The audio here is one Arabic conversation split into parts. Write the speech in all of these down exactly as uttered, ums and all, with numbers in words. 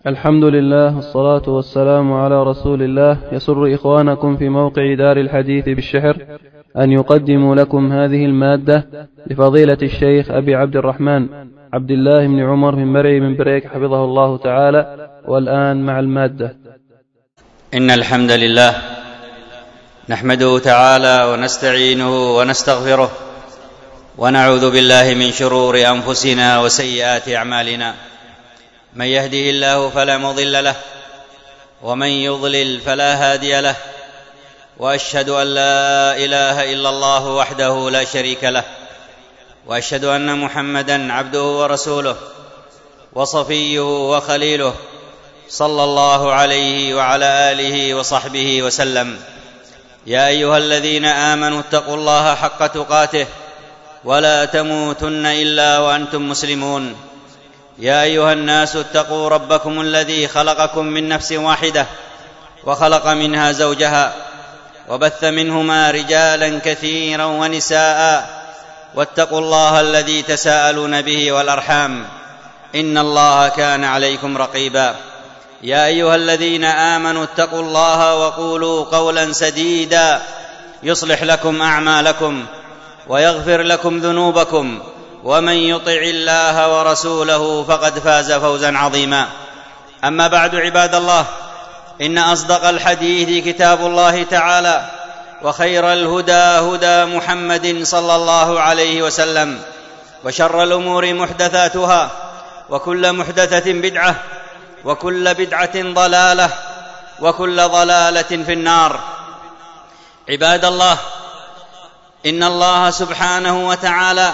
الحمد لله والصلاة والسلام على رسول الله. يسر إخوانكم في موقع دار الحديث بالشحر أن يقدموا لكم هذه المادة لفضيلة الشيخ أبي عبد الرحمن عبد الله بن عمر بن مرعي من بريك حفظه الله تعالى. والآن مع المادة. إن الحمد لله نحمده تعالى ونستعينه ونستغفره ونعوذ بالله من شرور أنفسنا وسيئات أعمالنا. من يهده الله فلا مضل له ومن يضلل فلا هادي له، وأشهد أن لا إله إلا الله وحده لا شريك له، وأشهد أن محمدًا عبده ورسوله وصفيه وخليله صلى الله عليه وعلى آله وصحبه وسلم. يا أيها الذين آمنوا اتقوا الله حق تقاته ولا تموتن إلا وأنتم مسلمون. يا أيها الناس اتقوا ربكم الذي خلقكم من نفس واحدة وخلق منها زوجها وبث منهما رجالا كثيرا ونساء، واتقوا الله الذي تساءلون به والأرحام إن الله كان عليكم رقيبا. يا أيها الذين آمنوا اتقوا الله وقولوا قولا سديدا يصلح لكم أعمالكم ويغفر لكم ذنوبكم، ومن يطع الله ورسوله فقد فاز فوزا عظيما. أما بعد، عباد الله، إن أصدق الحديث كتاب الله تعالى، وخير الهدى هدى محمد صلى الله عليه وسلم، وشر الأمور محدثاتها، وكل محدثة بدعة، وكل بدعة ضلالة، وكل ضلالة في النار. عباد الله، إن الله سبحانه وتعالى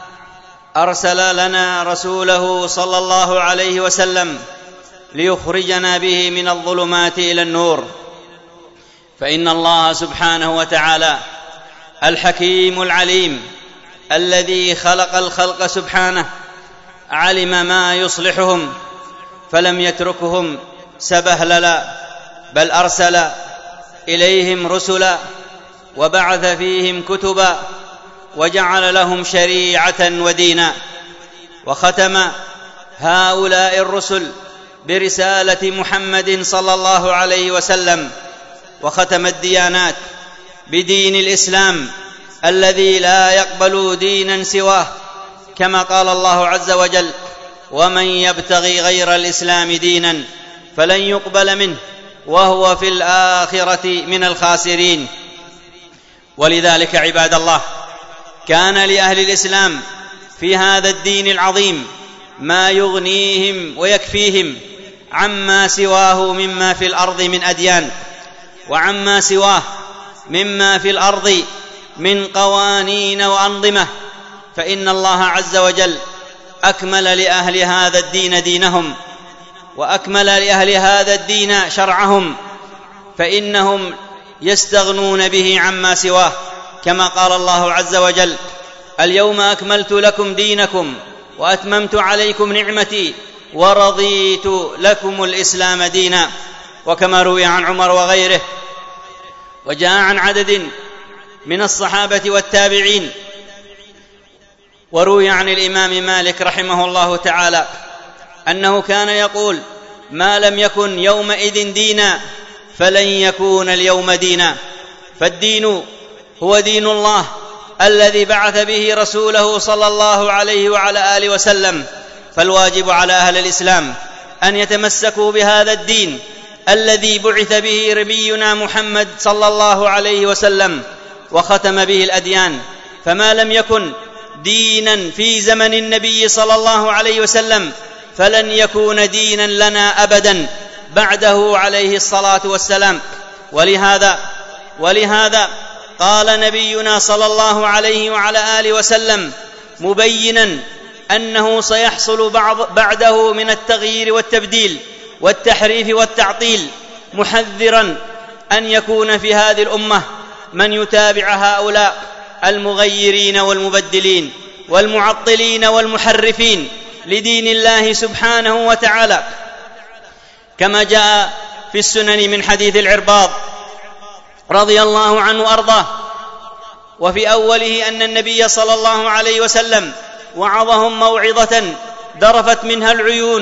أرسل لنا رسوله صلى الله عليه وسلم ليخرجنا به من الظلمات إلى النور. فإن الله سبحانه وتعالى الحكيم العليم الذي خلق الخلق سبحانه علم ما يصلحهم فلم يتركهم سبهللا، بل أرسل إليهم رسلا وبعث فيهم كتبا وجعل لهم شريعة ودينا، وختم هؤلاء الرسل برسالة محمد صلى الله عليه وسلم، وختم الديانات بدين الإسلام الذي لا يقبل دينا سواه، كما قال الله عز وجل: ومن يبتغي غير الإسلام دينا فلن يقبل منه وهو في الآخرة من الخاسرين. ولذلك عباد الله، كان لأهل الإسلام في هذا الدين العظيم ما يغنيهم ويكفيهم عما سواه مما في الأرض من أديان، وعما سواه مما في الأرض من قوانين وأنظمة. فإن الله عز وجل أكمل لأهل هذا الدين دينهم، وأكمل لأهل هذا الدين شرعهم، فإنهم يستغنون به عما سواه، كما قال الله عز وجل: اليوم أكملت لكم دينكم وأتممت عليكم نعمتي ورضيت لكم الإسلام دينا. وكما روي عن عمر وغيره، وجاء عن عدد من الصحابة والتابعين، وروي عن الإمام مالك رحمه الله تعالى أنه كان يقول: ما لم يكن يومئذ دينا فلن يكون اليوم دينا. فالدين هو دين الله الذي بعث به رسوله صلى الله عليه وعلى آله وسلم. فالواجب على أهل الإسلام أن يتمسكوا بهذا الدين الذي بعث به نبينا محمد صلى الله عليه وسلم وختم به الأديان. فما لم يكن دينا في زمن النبي صلى الله عليه وسلم فلن يكون دينا لنا أبدا بعده عليه الصلاة والسلام. ولهذا ولهذا قال نبينا صلى الله عليه وعلى آله وسلم مبينا أنه سيحصل بعض بعده من التغيير والتبديل والتحريف والتعطيل، محذرا أن يكون في هذه الأمة من يتابع هؤلاء المغيرين والمبدلين والمعطلين والمحرفين لدين الله سبحانه وتعالى، كما جاء في السنن من حديث العرباض رضي الله عنه وأرضاه، وفي أوله أن النبي صلى الله عليه وسلم وعظهم موعظة ذرفت منها العيون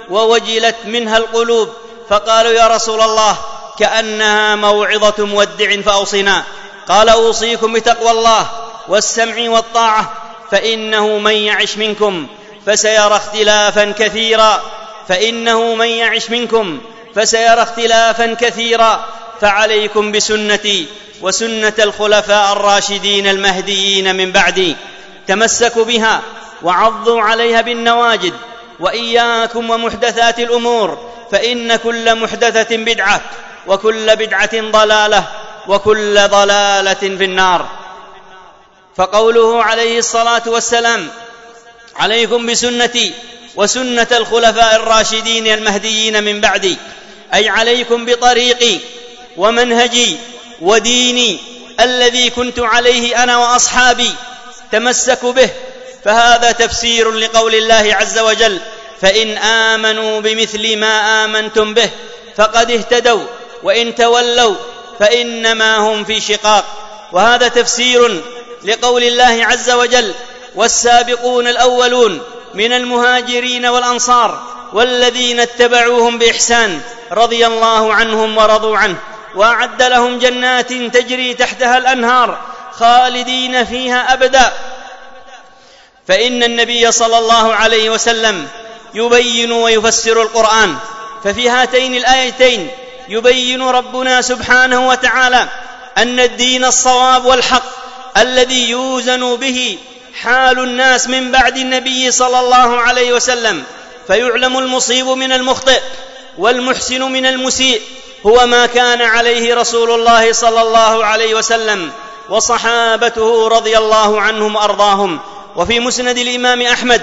ووجلت منها القلوب، فقالوا يا رسول الله كأنها موعظة مودع فأوصنا. قال أوصيكم بتقوى الله والسمع والطاعة، فإنه من يعش منكم فسيرى اختلافا كثيرا فإنه من يعش منكم فسيرى اختلافا كثيرا فعليكم بسنتي وسنة الخلفاء الراشدين المهديين من بعدي، تمسكوا بها وعضوا عليها بالنواجذ، وإياكم ومحدثات الأمور، فإن كل محدثة بدعة وكل بدعة ضلالة وكل ضلالة في النار. فقوله عليه الصلاة والسلام عليكم بسنتي وسنة الخلفاء الراشدين المهديين من بعدي، أي عليكم بطريقي ومنهجي وديني الذي كنت عليه أنا وأصحابي، تمسكوا به. فهذا تفسير لقول الله عز وجل فإن آمنوا بمثل ما آمنتم به فقد اهتدوا وإن تولوا فإنما هم في شقاق. وهذا تفسير لقول الله عز وجل والسابقون الأولون من المهاجرين والأنصار والذين اتبعوهم بإحسان رضي الله عنهم ورضوا عنه وأعد لهم جنات تجري تحتها الأنهار خالدين فيها أبدا. فإن النبي صلى الله عليه وسلم يبين ويفسر القرآن، ففي هاتين الآيتين يبين ربنا سبحانه وتعالى أن الدين الصواب والحق الذي يوزن به حال الناس من بعد النبي صلى الله عليه وسلم، فيعلم المصيب من المخطئ والمحسن من المسيء، هو ما كان عليه رسول الله صلى الله عليه وسلم وصحابته رضي الله عنهم وأرضاهم. وفي مسند الإمام أحمد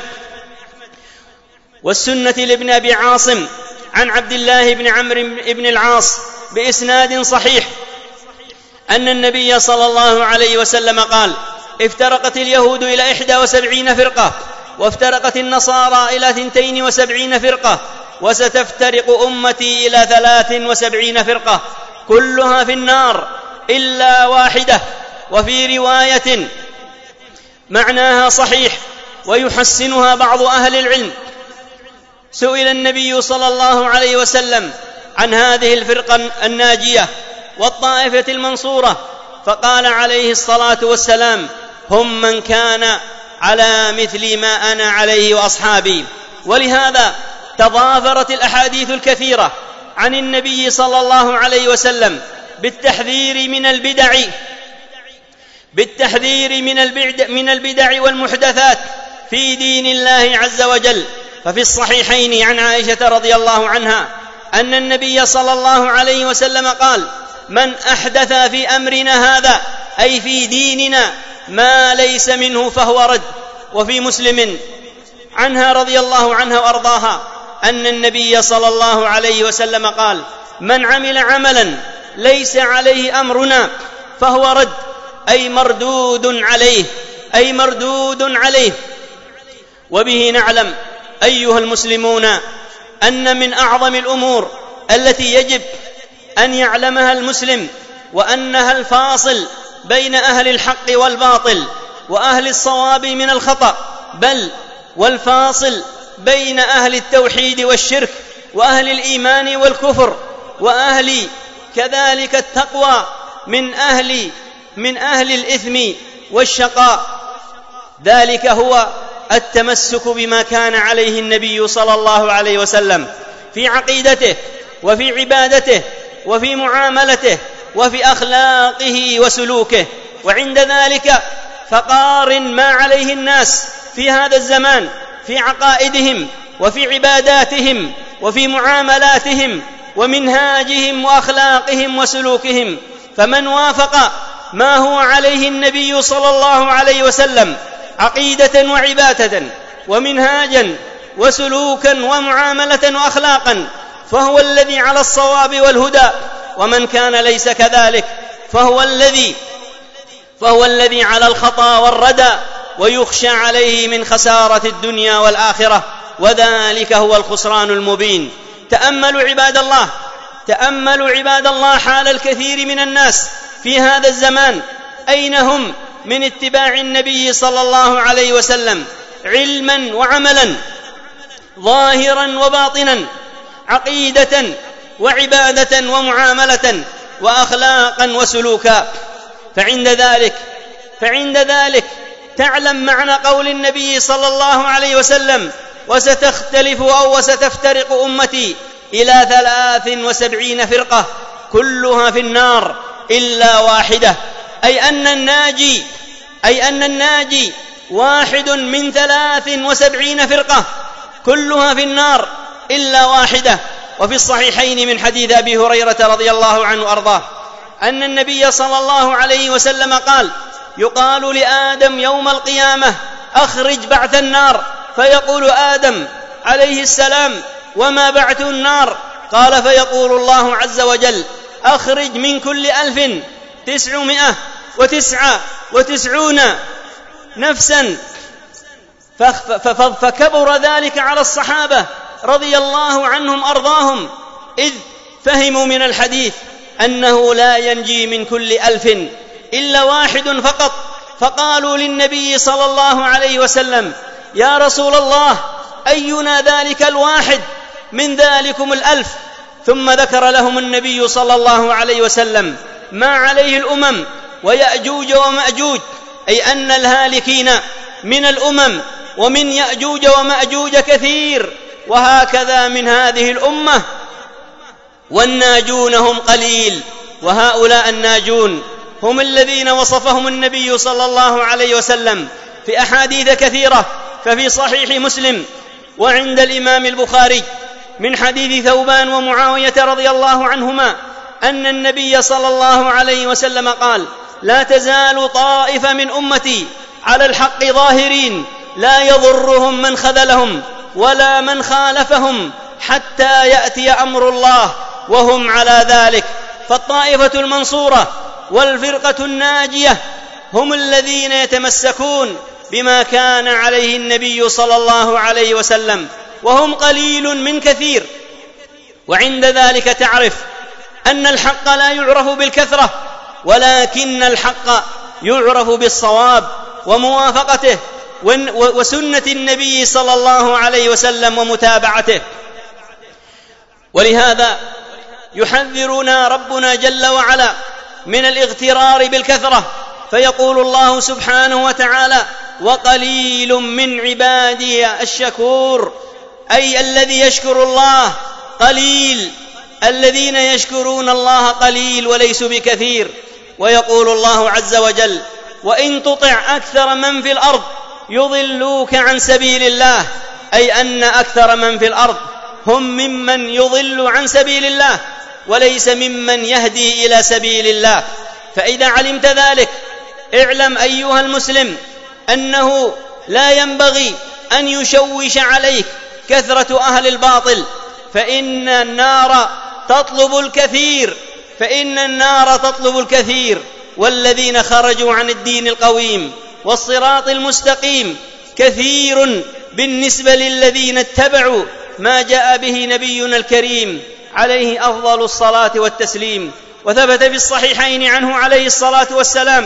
والسنة لابن أبي عاصم عن عبد الله بن عمرو بن العاص بإسناد صحيح أن النبي صلى الله عليه وسلم قال افترقت اليهود إلى إحدى وسبعين فرقة وافترقت النصارى إلى ثنتين وسبعين فرقة وستفترق أمتي إلى ثلاث وسبعين فرقة كلها في النار إلا واحدة. وفي رواية معناها صحيح ويحسنها بعض أهل العلم سئل النبي صلى الله عليه وسلم عن هذه الفرقة الناجية والطائفة المنصورة، فقال عليه الصلاة والسلام هم من كان على مثل ما أنا عليه وأصحابي. ولهذا تضافرت الأحاديث الكثيرة عن النبي صلى الله عليه وسلم بالتحذير من البدع بالتحذير من البدع, من البدع والمحدثات في دين الله عز وجل. ففي الصحيحين عن عائشة رضي الله عنها أن النبي صلى الله عليه وسلم قال من أحدث في أمرنا هذا أي في ديننا ما ليس منه فهو رد. وفي مسلم عنها رضي الله عنها وأرضاها أن النبي صلى الله عليه وسلم قال من عمل عملا ليس عليه أمرنا فهو رد أي مردود عليه أي مردود عليه. وبه نعلم أيها المسلمون أن من أعظم الأمور التي يجب أن يعلمها المسلم وأنها الفاصل بين أهل الحق والباطل وأهل الصواب من الخطأ، بل والفاصل بين أهل التوحيد والشرك وأهل الإيمان والكفر وأهل كذلك التقوى من أهل من أهل الإثم والشقاء. ذلك هو التمسك بما كان عليه النبي صلى الله عليه وسلم في عقيدته وفي عبادته وفي معاملته وفي أخلاقه وسلوكه. وعند ذلك فقارن ما عليه الناس في هذا الزمان في عقائدهم وفي عباداتهم وفي معاملاتهم ومنهاجهم وأخلاقهم وسلوكهم، فمن وافق ما هو عليه النبي صلى الله عليه وسلم عقيدة وعبادة ومنهاجا وسلوكا ومعاملة وأخلاقا فهو الذي على الصواب والهدى، ومن كان ليس كذلك فهو الذي فهو الذي على الخطا والردى ويخشى عليه من خسارة الدنيا والآخرة، وذلك هو الخسران المبين. تأملوا عباد الله تأملوا عباد الله حال الكثير من الناس في هذا الزمان، أين هم من اتباع النبي صلى الله عليه وسلم علما وعملا؟ ظاهرا وباطنا، عقيدة وعبادة ومعاملة وأخلاقا وسلوكا. فعند ذلك فعند ذلك تعلم معنى قول النبي صلى الله عليه وسلم: وستختلف أو وستفترق أمتي إلى ثلاث وسبعين فرقة كلها في النار إلا واحدة، أي أن الناجي أي أن الناجي واحد من ثلاث وسبعين فرقة كلها في النار إلا واحدة. وفي الصحيحين من حديث أبي هريرة رضي الله عنه وأرضاه أن النبي صلى الله عليه وسلم قال: يقال لآدم يوم القيامة: أخرج بعث النار، فيقول آدم عليه السلام: وما بعث النار؟ قال: فيقول الله عز وجل: أخرج من كل ألف تسعمائة وتسعة وتسعون نفسا. فكبر ذلك على الصحابة رضي الله عنهم أرضاهم، إذ فهموا من الحديث أنه لا ينجي من كل ألف إلا واحد فقط. فقالوا للنبي صلى الله عليه وسلم: يا رسول الله، أينا ذلك الواحد من ذلكم الألف؟ ثم ذكر لهم النبي صلى الله عليه وسلم ما عليه الأمم ويأجوج ومأجوج، أي أن الهالكين من الأمم ومن يأجوج ومأجوج كثير، وهكذا من هذه الأمة، والناجون هم قليل. وهؤلاء الناجون هم الذين وصفهم النبي صلى الله عليه وسلم في أحاديث كثيرة. ففي صحيح مسلم وعند الإمام البخاري من حديث ثوبان ومعاوية رضي الله عنهما أن النبي صلى الله عليه وسلم قال: لا تزال طائفة من أمتي على الحق ظاهرين، لا يضرهم من خذلهم ولا من خالفهم حتى يأتي أمر الله وهم على ذلك. فالطائفة المنصورة والفرقة الناجية هم الذين يتمسكون بما كان عليه النبي صلى الله عليه وسلم، وهم قليل من كثير. وعند ذلك تعرف أن الحق لا يعرف بالكثرة، ولكن الحق يعرف بالصواب وموافقته وسنة النبي صلى الله عليه وسلم ومتابعته. ولهذا يحذرنا ربنا جل وعلا من الاغترار بالكثرة، فيقول الله سبحانه وتعالى: وقليل من عبادي الشكور، أي الذي يشكر الله قليل، الذين يشكرون الله قليل وليسوا بكثير. ويقول الله عز وجل: وإن تطع أكثر من في الأرض يضلوك عن سبيل الله، أي أن أكثر من في الأرض هم ممن يضل عن سبيل الله وليس ممن يهدي إلى سبيل الله. فإذا علمت ذلك اعلم أيها المسلم أنه لا ينبغي أن يشوش عليك كثرة أهل الباطل، فإن النار تطلب الكثير فإن النار تطلب الكثير والذين خرجوا عن الدين القويم والصراط المستقيم كثير بالنسبة للذين اتبعوا ما جاء به نبينا الكريم عليه أفضل الصلاة والتسليم. وثبت في الصحيحين عنه عليه الصلاة والسلام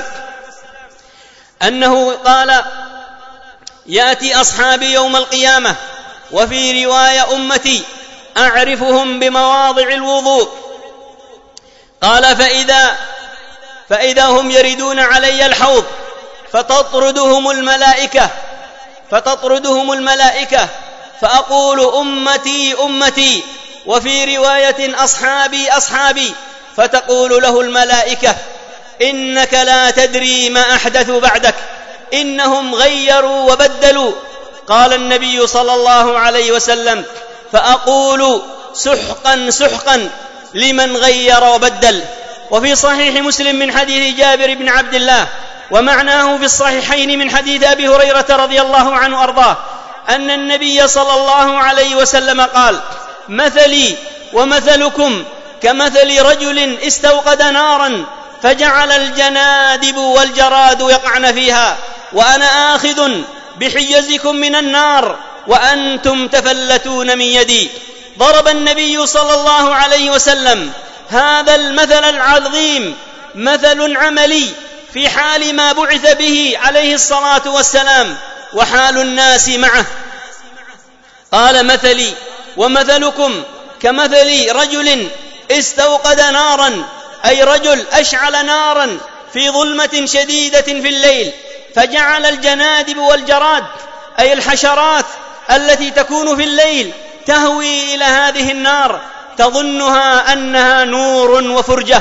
أنه قال: يأتي أصحابي يوم القيامة، وفي رواية أمتي، أعرفهم بمواضع الوضوء. قال: فإذا, فإذا هم يردون علي الحوض فتطردهم الملائكة فتطردهم الملائكة فأقول: أمتي أمتي، وفي رواية: أصحابي أصحابي، فتقول له الملائكة: إنك لا تدري ما أحدثوا بعدك، إنهم غيروا وبدلوا. قال النبي صلى الله عليه وسلم: فأقول: سحقا سحقا لمن غير وبدل. وفي صحيح مسلم من حديث جابر بن عبد الله ومعناه في الصحيحين من حديث أبي هريرة رضي الله عنه أرضاه أن النبي صلى الله عليه وسلم قال: مثلي ومثلكم كمثل رجل استوقد نارا فجعل الجنادب والجراد يقعن فيها، وأنا آخذ بحيزكم من النار وأنتم تفلتون من يدي. ضرب النبي صلى الله عليه وسلم هذا المثل العظيم مثل عملي في حال ما بعث به عليه الصلاة والسلام وحال الناس معه. قال: مثلي ومثلكم كمثل رجل استوقد نارا، أي رجل أشعل نارا في ظلمة شديدة في الليل، فجعل الجنادب والجراد، أي الحشرات التي تكون في الليل، تهوي إلى هذه النار تظنها أنها نور وفرجة،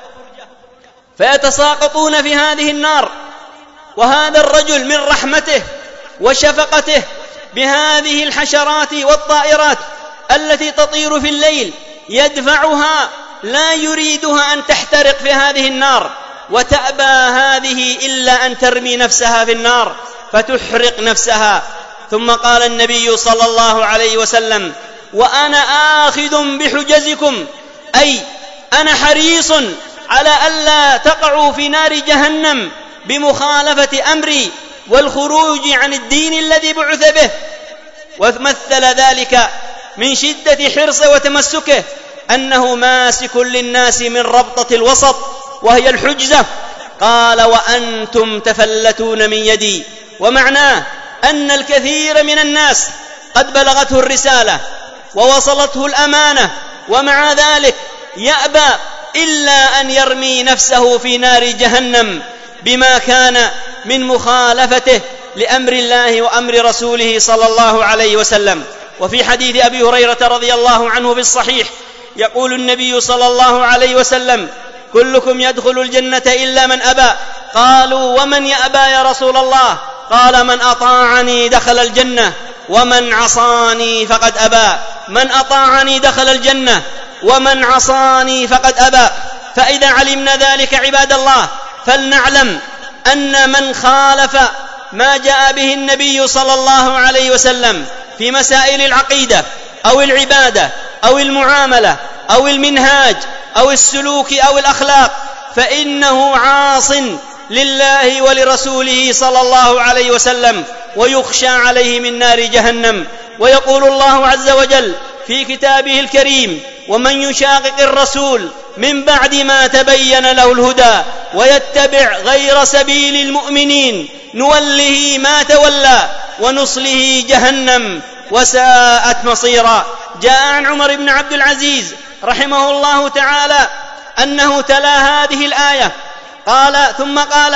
فيتساقطون في هذه النار. وهذا الرجل من رحمته وشفقته بهذه الحشرات والطائرات التي تطير في الليل يدفعها، لا يريدها أن تحترق في هذه النار، وتأبى هذه إلا أن ترمي نفسها في النار فتحرق نفسها. ثم قال النبي صلى الله عليه وسلم: وأنا آخذ بحجزكم، أي أنا حريص على ألا تقعوا في نار جهنم بمخالفة أمري والخروج عن الدين الذي بعث به. ومثل ذلك من شدة حرصه وتمسكه أنه ماسك للناس من ربطة الوسط وهي الحجزة. قال: وأنتم تفلتون من يدي. ومعناه أن الكثير من الناس قد بلغته الرسالة ووصلته الأمانة، ومع ذلك يأبى إلا أن يرمي نفسه في نار جهنم بما كان من مخالفته لأمر الله وأمر رسوله صلى الله عليه وسلم. وفي حديث أبي هريرة رضي الله عنه في الصحيح يقول النبي صلى الله عليه وسلم: كلكم يدخل الجنة إلا من أبى. قالوا: ومن يأبى يا رسول الله؟ قال: من أطاعني دخل الجنة ومن عصاني فقد أبى. من أطاعني دخل الجنة ومن عصاني فقد أبى. فإذا علمنا ذلك عباد الله، فلنعلم أن من خالف ما جاء به النبي صلى الله عليه وسلم في مسائل العقيدة أو العبادة أو المعاملة أو المنهاج أو السلوك أو الأخلاق، فإنه عاص لله ولرسوله صلى الله عليه وسلم، ويخشى عليه من نار جهنم. ويقول الله عز وجل في كتابه الكريم: ومن يشاقق الرسول من بعد ما تبين له الهدى ويتبع غير سبيل المؤمنين نوله ما تولى ونصله جهنم وساءت مصيرا. جاء عن عمر بن عبد العزيز رحمه الله تعالى أنه تلا هذه الآية، قال ثم قال: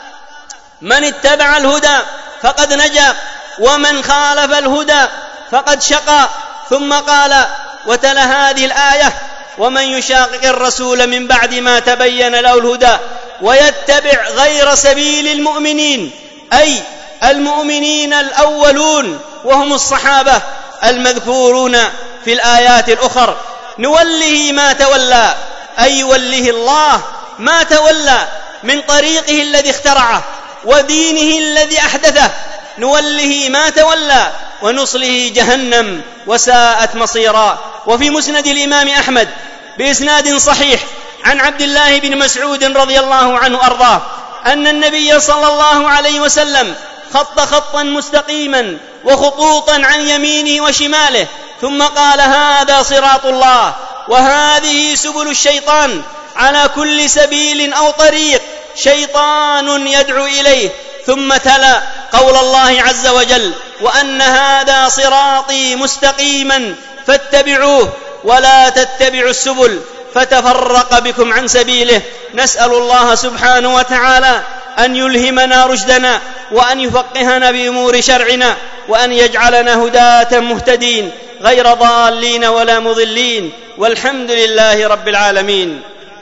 من اتبع الهدى فقد نجا ومن خالف الهدى فقد شقى. ثم قال وتلا هذه الآية: ومن يشاقق الرسول من بعد ما تبين له الهدى ويتبع غير سبيل المؤمنين، أي المؤمنين الأولون وهم الصحابة المذكورون في الآيات الأخرى، نوله ما تولى، أي يوله الله ما تولى من طريقه الذي اخترعه ودينه الذي أحدثه، نوله ما تولى ونصله جهنم وساءت مصيرا. وفي مسند الإمام أحمد بإسناد صحيح عن عبد الله بن مسعود رضي الله عنه أرضاه أن النبي صلى الله عليه وسلم خط خطا مستقيما وخطوطا عن يمينه وشماله، ثم قال: هذا صراط الله وهذه سبل الشيطان، على كل سبيل أو طريق شيطان يدعو إليه. ثم تلا قول الله عز وجل: وأن هذا صراطي مستقيما فاتبعوه ولا تتبعوا السبل فتفرق بكم عن سبيله. نسأل الله سبحانه وتعالى أن يلهمنا رشدنا وأن يفقهنا بأمور شرعنا وأن يجعلنا هداة مهتدين غير ضالين ولا مضلين، والحمد لله رب العالمين.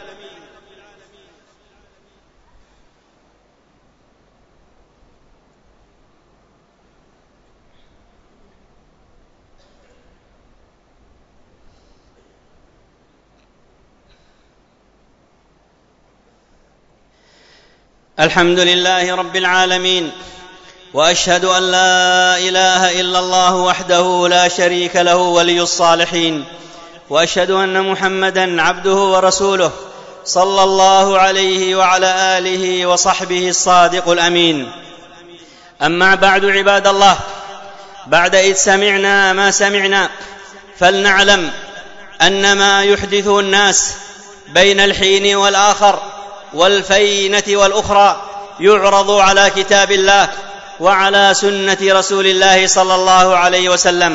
الحمد لله رب العالمين، وأشهد أن لا إله إلا الله وحده لا شريك له ولي الصالحين، وأشهد أن محمدًا عبده ورسوله صلى الله عليه وعلى آله وصحبه الصادق الأمين. أما بعد عباد الله، بعد إذ سمعنا ما سمعنا، فلنعلم أن ما يحدثه الناس بين الحين والآخر والفينة والأخرى يعرض على كتاب الله وعلى سنة رسول الله صلى الله عليه وسلم،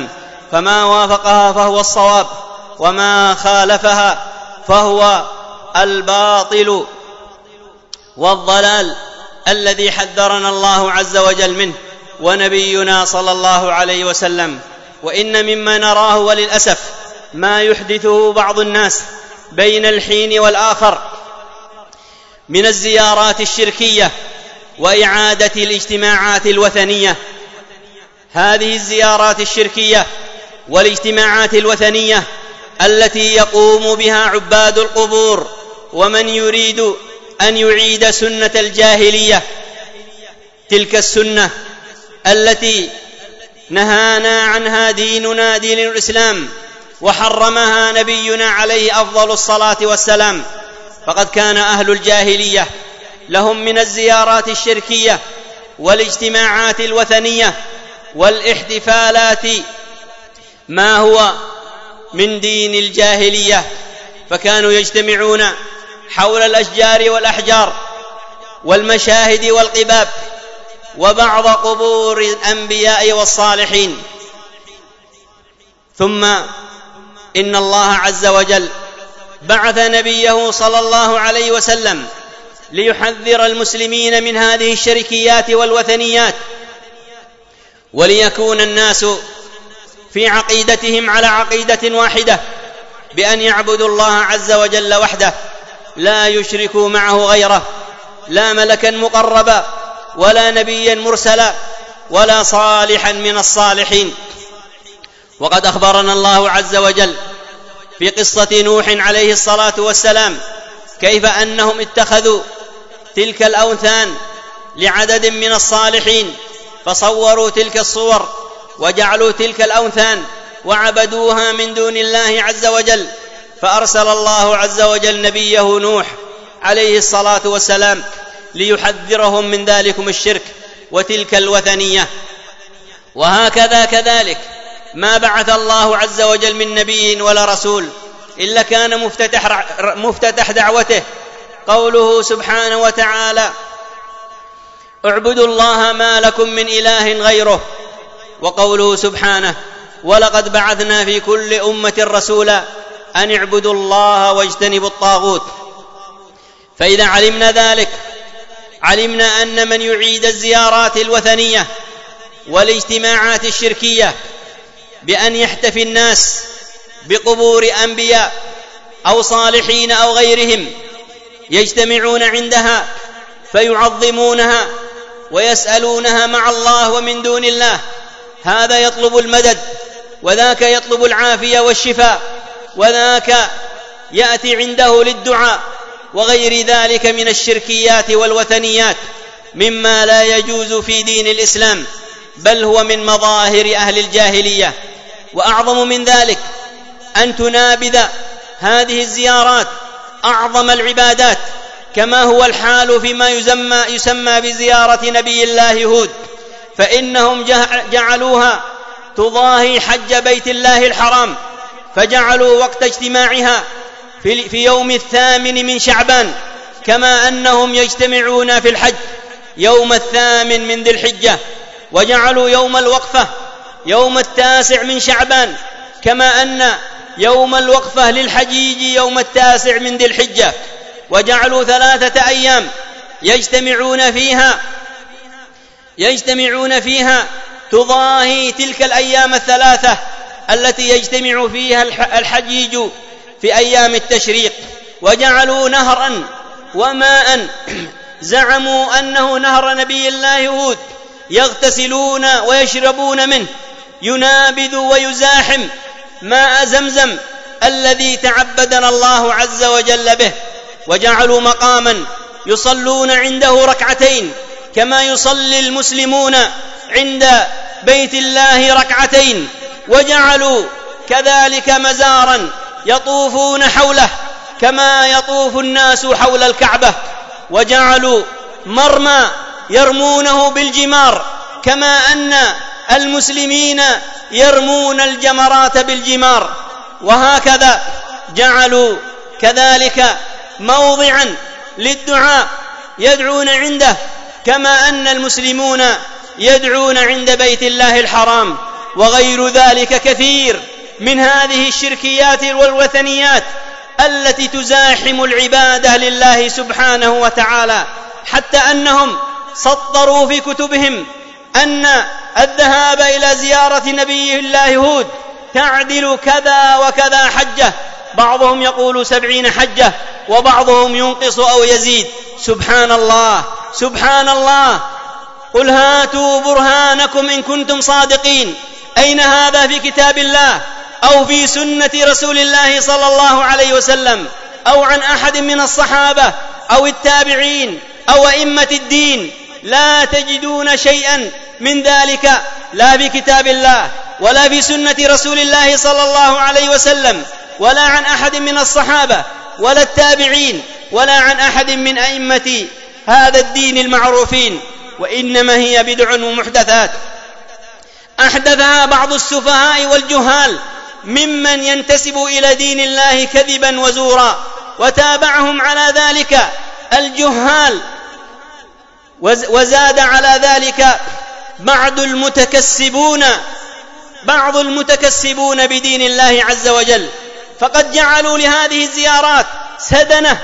فما وافقها فهو الصواب، وما خالفها فهو الباطل والضلال الذي حذرنا الله عز وجل منه ونبينا صلى الله عليه وسلم. وإن مما نراه وللأسف ما يحدثه بعض الناس بين الحين والآخر من الزيارات الشركية وإعادة الاجتماعات الوثنية. هذه الزيارات الشركية والاجتماعات الوثنية التي يقوم بها عباد القبور ومن يريد أن يعيد سنة الجاهلية، تلك السنة التي نهانا عنها ديننا دين الإسلام وحرمها نبينا عليه أفضل الصلاة والسلام. فقد كان أهل الجاهلية لهم من الزيارات الشركية والاجتماعات الوثنية والاحتفالات ما هو من دين الجاهلية، فكانوا يجتمعون حول الأشجار والأحجار والمشاهد والقباب وبعض قبور الأنبياء والصالحين. ثم إن الله عز وجل بعث نبيه صلى الله عليه وسلم ليحذر المسلمين من هذه الشركيات والوثنيات، وليكون الناس في عقيدتهم على عقيدة واحدة بأن يعبدوا الله عز وجل وحده، لا يشركوا معه غيره، لا ملكا مقربا ولا نبيا مرسلا ولا صالحا من الصالحين. وقد أخبرنا الله عز وجل في قصة نوح عليه الصلاة والسلام كيف أنهم اتخذوا تلك الأوثان لعدد من الصالحين، فصوروا تلك الصور وجعلوا تلك الأوثان وعبدوها من دون الله عز وجل. فأرسل الله عز وجل نبيه نوح عليه الصلاة والسلام ليحذرهم من ذلكم الشرك وتلك الوثنية. وهكذا كذلك ما بعث الله عز وجل من نبي ولا رسول إلا كان مفتتح, مفتتح دعوته قوله سبحانه وتعالى: اعبدوا الله ما لكم من إله غيره. وقوله سبحانه: ولقد بعثنا في كل أمة رسولا أن اعبدوا الله واجتنبوا الطاغوت. فإذا علمنا ذلك علمنا أن من يعيد الزيارات الوثنية والاجتماعات الشركية بأن يحتفي الناس بقبور أنبياء أو صالحين أو غيرهم يجتمعون عندها فيعظمونها ويسألونها مع الله ومن دون الله، هذا يطلب المدد وذاك يطلب العافية والشفاء وذاك يأتي عنده للدعاء وغير ذلك من الشركيات والوثنيات مما لا يجوز في دين الإسلام، بل هو من مظاهر أهل الجاهلية. وأعظم من ذلك أن تنابذ هذه الزيارات أعظم العبادات، كما هو الحال فيما يسمى, يسمى بزيارة نبي الله هود، فإنهم جعلوها تضاهي حج بيت الله الحرام، فجعلوا وقت اجتماعها في يوم الثامن من شعبان، كما أنهم يجتمعون في الحج يوم الثامن من ذي الحجة، وجعلوا يوم الوقفة يوم التاسع من شعبان، كما أن يوم الوقفة للحجيج يوم التاسع من ذي الحجة، وجعلوا ثلاثة أيام يجتمعون فيها يجتمعون فيها تضاهي تلك الأيام الثلاثة التي يجتمع فيها الحجيج في أيام التشريق. وجعلوا نهرا وماء زعموا أنه نهر نبي الله هود يغتسلون ويشربون منه، ينابذ ويزاحم ماء زمزم الذي تعبدنا الله عز وجل به. وجعلوا مقاما يصلون عنده ركعتين كما يصلي المسلمون عند بيت الله ركعتين، وجعلوا كذلك مزارا يطوفون حوله كما يطوف الناس حول الكعبة، وجعلوا مرمى يرمونه بالجمار كما أن المسلمين يرمون الجمرات بالجمار. وهكذا جعلوا كذلك موضعا للدعاء يدعون عنده كما أن المسلمون يدعون عند بيت الله الحرام. وغير ذلك كثير من هذه الشركيات والوثنيات التي تزاحم العبادة لله سبحانه وتعالى، حتى أنهم سطروا في كتبهم أن الذهاب إلى زيارة نبي الله هود تعدل كذا وكذا حجة، بعضهم يقول سبعين حجة وبعضهم ينقص أو يزيد. سبحان الله سبحان الله. قل هاتوا برهانكم إن كنتم صادقين. أين هذا في كتاب الله أو في سنة رسول الله صلى الله عليه وسلم أو عن أحد من الصحابة أو التابعين أو أئمة الدين؟ لا تجدون شيئا من ذلك، لا في كتاب الله ولا في سنة رسول الله صلى الله عليه وسلم، ولا عن أحد من الصحابة ولا التابعين ولا عن أحد من أئمة هذا الدين المعروفين، وإنما هي بدع ومحدثات أحدثها بعض السفهاء والجهال ممن ينتسب إلى دين الله كذبا وزورا، وتابعهم على ذلك الجهال، وزاد على ذلك بعض المتكسبون بعض المتكسبون بدين الله عز وجل، فقد جعلوا لهذه الزيارات سدنة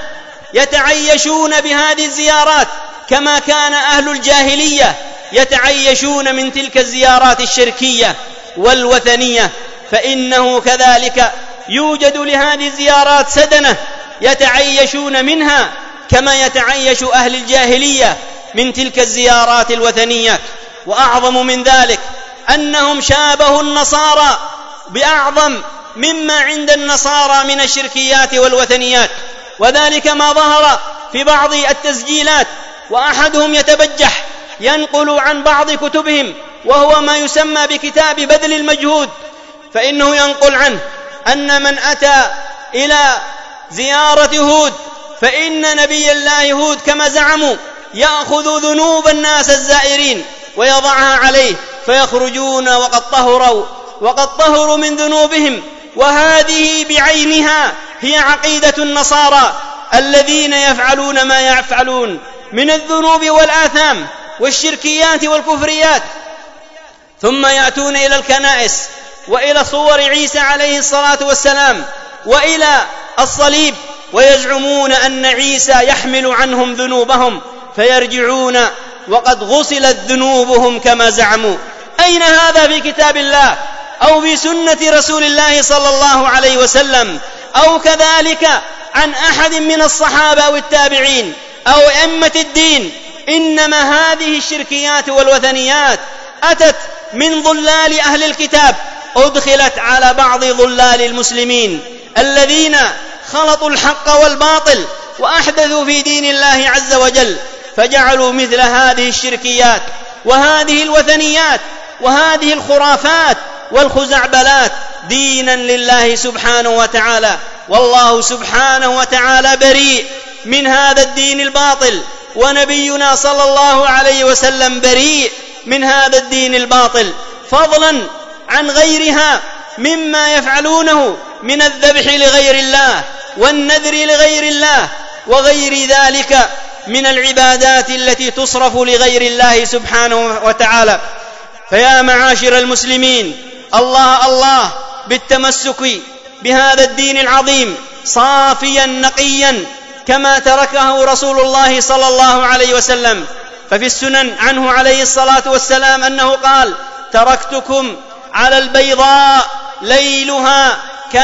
يتعيشون بهذه الزيارات كما كان أهل الجاهلية يتعيشون من تلك الزيارات الشركية والوثنية، فإنه كذلك يوجد لهذه الزيارات سدنة يتعيشون منها كما يتعيش أهل الجاهلية من تلك الزيارات الوثنية. وأعظم من ذلك أنهم شابهوا النصارى بأعظم مما عند النصارى من الشركيات والوثنيات، وذلك ما ظهر في بعض التسجيلات، وأحدهم يتبجح ينقل عن بعض كتبهم وهو ما يسمى بكتاب بذل المجهود، فإنه ينقل عنه أن من أتى إلى زيارة هود فإن نبي الله هود كما زعموا يأخذ ذنوب الناس الزائرين ويضعها عليه فيخرجون وقد طهروا وقد طهروا من ذنوبهم. وهذه بعينها هي عقيدة النصارى الذين يفعلون ما يفعلون من الذنوب والآثام والشركيات والكفريات، ثم يأتون إلى الكنائس وإلى صور عيسى عليه الصلاة والسلام وإلى الصليب ويزعمون أن عيسى يحمل عنهم ذنوبهم، فيرجعون وقد غسلت ذنوبهم كما زعموا. أين هذا في كتاب الله أو في سنة رسول الله صلى الله عليه وسلم أو كذلك عن أحد من الصحابة أو التابعين أو أئمة الدين؟ إنما هذه الشركيات والوثنيات أتت من ضلال أهل الكتاب، أدخلت على بعض ضلال المسلمين الذين خلطوا الحق والباطل وأحدثوا في دين الله عز وجل، فجعلوا مثل هذه الشركيات وهذه الوثنيات وهذه الخرافات والخزعبلات دينا لله سبحانه وتعالى. والله سبحانه وتعالى بريء من هذا الدين الباطل، ونبينا صلى الله عليه وسلم بريء من هذا الدين الباطل، فضلا عن غيرها مما يفعلونه من الذبح لغير الله والنذر لغير الله وغير ذلك من العبادات التي تصرف لغير الله سبحانه وتعالى. فيا معاشر المسلمين، الله الله بالتمسك بهذا الدين العظيم صافيا نقيا كما تركه رسول الله صلى الله عليه وسلم. ففي السنن عنه عليه الصلاة والسلام أنه قال: تركتكم على البيضاء ليلها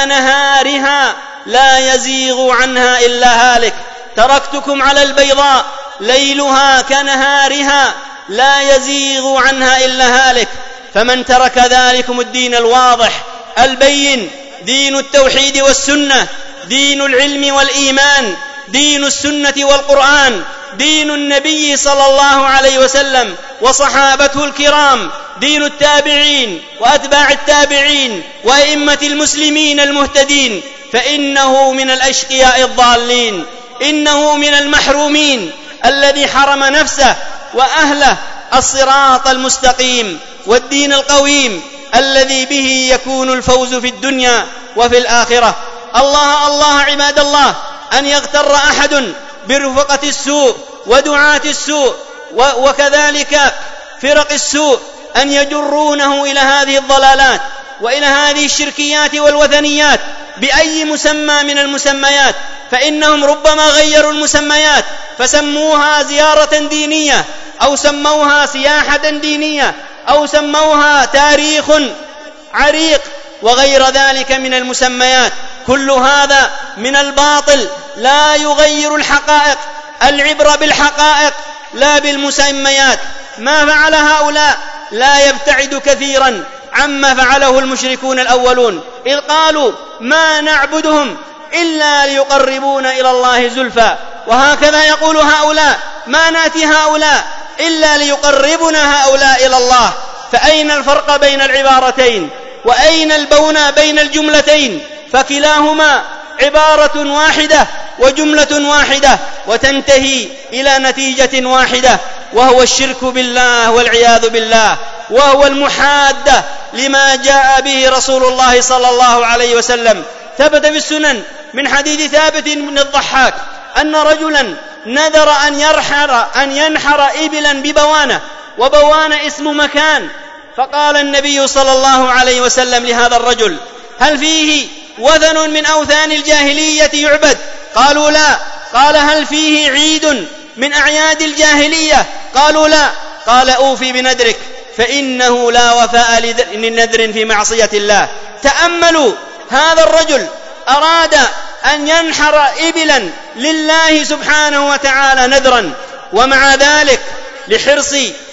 كنهارها لا يزيغ عنها إلا هالك. تركتكم على البيضاء ليلها كنهارها لا يزيغ عنها إلا هالك. فمن ترك ذلكم الدين الواضح البين، دين التوحيد والسنة، دين العلم والإيمان، دين السنة والقرآن، دين النبي صلى الله عليه وسلم وصحابته الكرام، دين التابعين وأتباع التابعين وأئمة المسلمين المهتدين، فإنه من الأشقياء الضالين، إنه من المحرومين الذي حرم نفسه وأهله الصراط المستقيم والدين القويم الذي به يكون الفوز في الدنيا وفي الآخرة. الله الله عباد الله، أن يغتر أحد برفقة السوء ودعاة السوء وكذلك فرق السوء أن يجرونه إلى هذه الضلالات وإلى هذه الشركيات والوثنيات بأي مسمى من المسميات، فإنهم ربما غيروا المسميات فسموها زيارة دينية، أو سموها سياحة دينية، أو سموها تاريخ عريق وغير ذلك من المسميات. كل هذا من الباطل لا يغير الحقائق. العبرة بالحقائق لا بالمسميات. ما فعل هؤلاء لا يبتعد كثيرا عما فعله المشركون الأولون، إذ قالوا ما نعبدهم إلا ليقربونا إلى الله زلفى. وهكذا يقول هؤلاء ما نأتي هؤلاء إلا ليقربنا هؤلاء إلى الله. فأين الفرق بين العبارتين؟ وأين البون بين الجملتين؟ فكلاهما عبارة واحدة وجملة واحدة وتنتهي إلى نتيجة واحدة، وهو الشرك بالله والعياذ بالله، وهو المحادة لما جاء به رسول الله صلى الله عليه وسلم. ثبت في السنن من حديث ثابت بن الضحاك أن رجلا نذر أن يرحر أن ينحر إبلا ببوانة، وبوانة اسم مكان، فقال النبي صلى الله عليه وسلم لهذا الرجل هل فيه وثن من أوثان الجاهلية يعبد؟ قالوا لا. قال هل فيه عيد من أعياد الجاهلية؟ قالوا لا. قال أوفي بنذرك فإنه لا وفاء لنذر في معصية الله. تأملوا، هذا الرجل أراد أن ينحر إبلا لله سبحانه وتعالى نذرا، ومع ذلك لحرص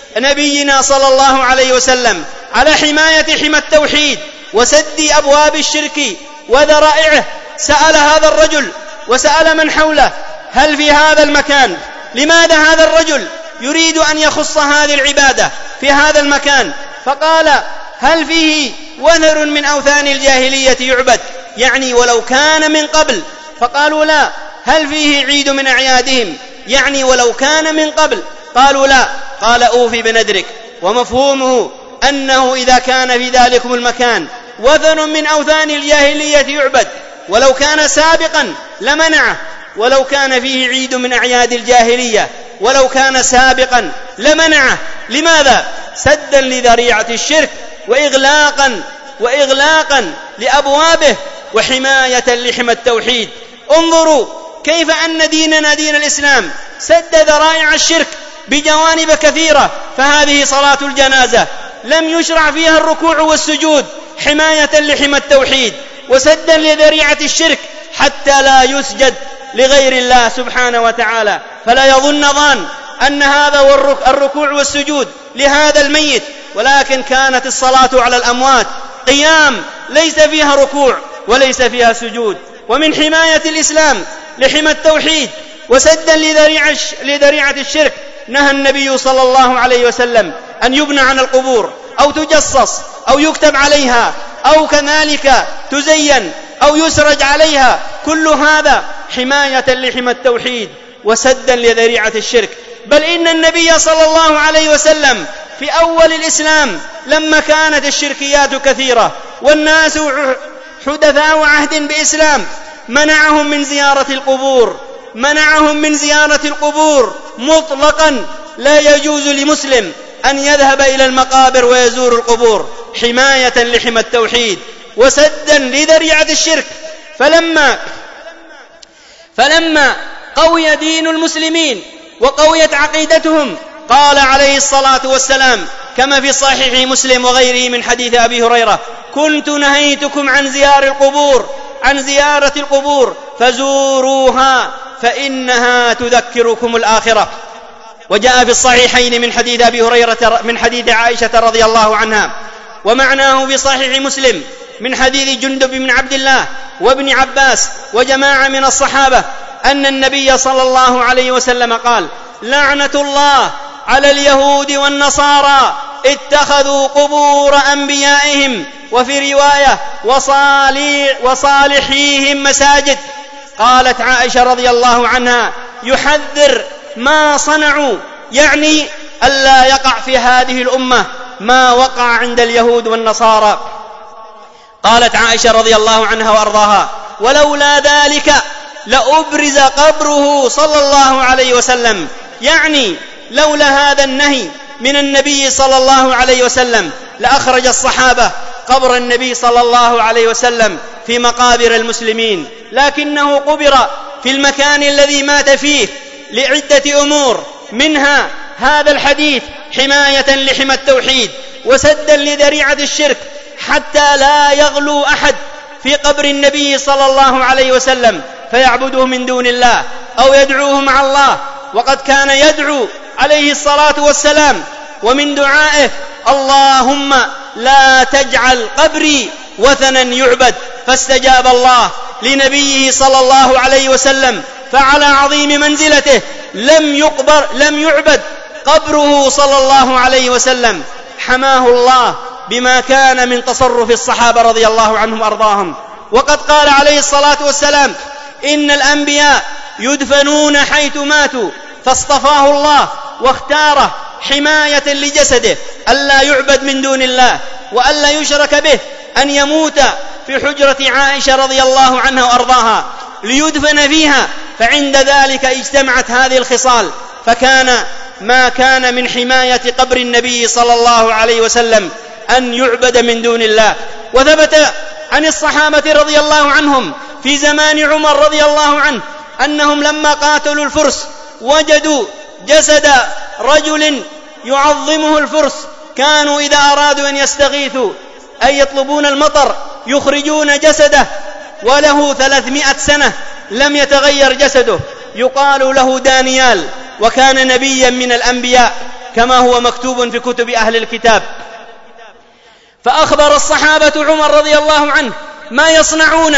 نبينا صلى الله عليه وسلم على حماية حمى التوحيد وسد أبواب الشرك وذرائعه سأل هذا الرجل وسأل من حوله هل في هذا المكان، لماذا هذا الرجل يريد أن يخص هذه العبادة في هذا المكان؟ فقال هل فيه وثن من أوثان الجاهلية يعبد، يعني ولو كان من قبل؟ فقالوا لا. هل فيه عيد من أعيادهم، يعني ولو كان من قبل؟ قالوا لا. قال أوفي بنذرك. ومفهومه أنه إذا كان في ذلكم المكان وثن من أوثان الجاهلية يعبد ولو كان سابقا لمنعه، ولو كان فيه عيد من أعياد الجاهلية ولو كان سابقا لمنعه. لماذا؟ سدا لذريعة الشرك وإغلاقا وإغلاقا لأبوابه وحماية لحمى التوحيد. انظروا كيف أن ديننا دين الإسلام سد ذرائع الشرك بجوانب كثيرة. فهذه صلاة الجنازة لم يشرع فيها الركوع والسجود حماية لحمى التوحيد وسدا لذريعة الشرك حتى لا يسجد لغير الله سبحانه وتعالى. فلا يظن ظان أن هذا هو الركوع والسجود لهذا الميت، ولكن كانت الصلاة على الأموات قيام ليس فيها ركوع وليس فيها سجود. ومن حماية الإسلام لحمى التوحيد وسدا لذريعة الشرك نهى النبي صلى الله عليه وسلم أن يبنى عن القبور أو تجصص أو يكتب عليها أو كذلك تزين أو يسرج عليها. كل هذا حماية لحمى التوحيد وسدا لذريعة الشرك. بل إن النبي صلى الله عليه وسلم في أول الإسلام لما كانت الشركيات كثيرة والناس حدثاء عهد بإسلام منعهم من زيارة القبور، منعهم من زيارة القبور مطلقا. لا يجوز لمسلم أن يذهب إلى المقابر ويزور القبور حماية لحمى التوحيد وسدا لذريعة الشرك. فلما فلما قوي دين المسلمين وقويت عقيدتهم قال عليه الصلاة والسلام كما في صحيح مسلم وغيره من حديث أبي هريرة كنت نهيتكم عن زيار القبور عن زيارة القبور فزوروها فإنها تذكركم الآخرة. وجاء في الصحيحين من حديث أبي هريرة من حديث عائشة رضي الله عنها، ومعناه في صحيح مسلم من حديث جندب بن عبد الله وابن عباس وجماعة من الصحابة أن النبي صلى الله عليه وسلم قال لعنة الله على اليهود والنصارى اتخذوا قبور أنبيائهم وفي رواية وصالحيهم مساجد. قالت عائشة رضي الله عنها يحذر ما صنعوا، يعني ألا يقع في هذه الأمة ما وقع عند اليهود والنصارى. قالت عائشة رضي الله عنها وأرضاها ولولا ذلك لأبرز قبره صلى الله عليه وسلم، يعني لولا هذا النهي من النبي صلى الله عليه وسلم لأخرج الصحابة قبر النبي صلى الله عليه وسلم في مقابر المسلمين، لكنه قبر في المكان الذي مات فيه لعدة أمور، منها هذا الحديث حماية لحمى التوحيد وسدا لذريعة الشرك حتى لا يغلو أحد في قبر النبي صلى الله عليه وسلم فيعبده من دون الله أو يدعوه مع الله. وقد كان يدعو عليه الصلاة والسلام ومن دعائه: اللهم لا تجعل قبري وثنا يعبد، فاستجاب الله لنبيه صلى الله عليه وسلم، فعلى عظيم منزلته لم يقبر لم يعبد قبره صلى الله عليه وسلم، حماه الله بما كان من تصرف الصحابة رضي الله عنهم وأرضاهم. وقد قال عليه الصلاة والسلام: إن الأنبياء يدفنون حيث ماتوا، فاصطفاه الله واختاره حماية لجسده ألا يعبد من دون الله وألا يشرك به، أن يموت في حجرة عائشة رضي الله عنها وأرضاها ليدفن فيها، فعند ذلك اجتمعت هذه الخصال، فكان ما كان من حماية قبر النبي صلى الله عليه وسلم أن يعبد من دون الله. وثبت عن الصحابة رضي الله عنهم في زمان عمر رضي الله عنه أنهم لما قاتلوا الفرس وجدوا جسد رجل يعظمه الفرس، كانوا إذا أرادوا أن يستغيثوا أي يطلبون المطر يخرجون جسده وله ثلاثمائة سنة لم يتغير جسده، يقال له دانيال، وكان نبيا من الأنبياء كما هو مكتوب في كتب أهل الكتاب. فأخبر الصحابة عمر رضي الله عنه ما يصنعون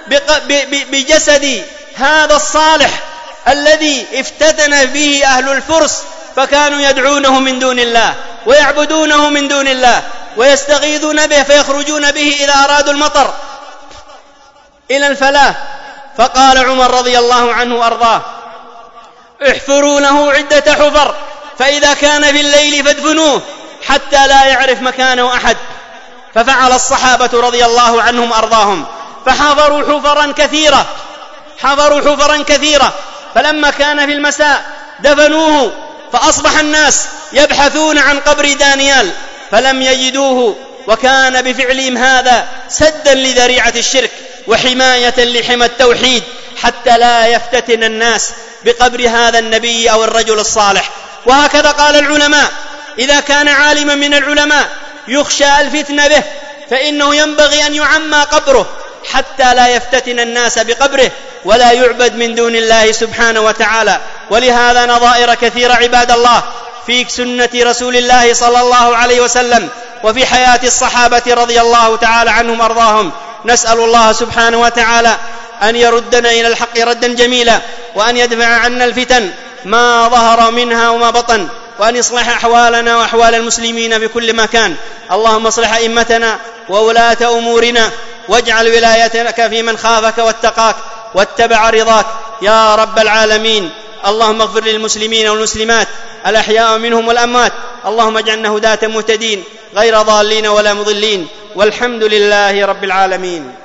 بجسد هذا الصالح الذي افتتن به أهل الفرس، فكانوا يدعونه من دون الله ويعبدونه من دون الله ويستغيثون به فيخرجون به إذا أرادوا المطر إلى الفلاح. فقال عمر رضي الله عنه وأرضاه: احفروا له عدة حفر، فإذا كان في الليل فادفنوه حتى لا يعرف مكانه أحد. ففعل الصحابة رضي الله عنهم أرضاهم، فحفروا حفرا كثيرة حفروا حفرا كثيرة فلما كان في المساء دفنوه، فأصبح الناس يبحثون عن قبر دانيال فلم يجدوه، وكان بفعلهم هذا سدا لذريعة الشرك وحماية لحمى التوحيد حتى لا يفتتن الناس بقبر هذا النبي أو الرجل الصالح. وهكذا قال العلماء: إذا كان عالما من العلماء يخشى الفتنة به فإنه ينبغي أن يعمى قبره حتى لا يفتتن الناس بقبره ولا يعبد من دون الله سبحانه وتعالى. ولهذا نظائر كثيرة عباد الله في سنة رسول الله صلى الله عليه وسلم وفي حياة الصحابة رضي الله تعالى عنهم وأرضاهم. نسأل الله سبحانه وتعالى أن يردنا إلى الحق ردا جميلا، وأن يدفع عنا الفتن ما ظهر منها وما بطن، وأن يصلح أحوالنا وأحوال المسلمين في كل مكان. اللهم اصلح أئمتنا وولاة أمورنا، واجعل ولايتك في من خافك واتقاك واتبع رضاك يا رب العالمين. اللهم اغفر للمسلمين والمسلمات الأحياء منهم والأموات، اللهم اجعلنا هداة مهتدين غير ضالين ولا مضلين، والحمد لله رب العالمين.